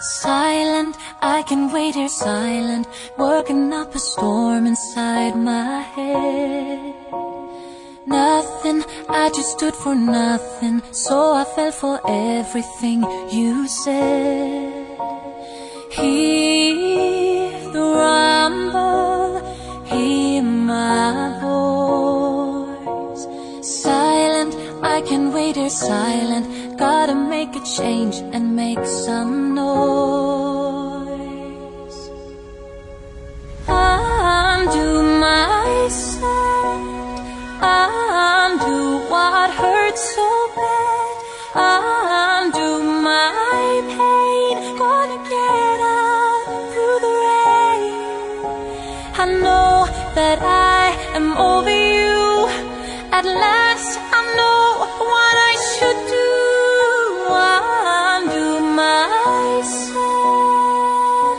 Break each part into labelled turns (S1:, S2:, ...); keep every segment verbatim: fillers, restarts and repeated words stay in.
S1: Silent, I can wait here silent, working up a storm inside my head. Nothing, I just stood for nothing, so I fell for everything you said. Hear the rumble, hear my voice. Silent, I can wait here silent, gotta make a change and make some noise. Undo myself, undo what hurts so bad, undo my pain, gonna get out through the rain. I know that I am over you, at last I know what I should do. Undo myself,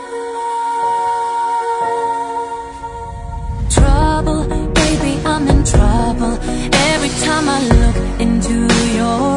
S1: trouble, baby, I'm in trouble. Every time I look into your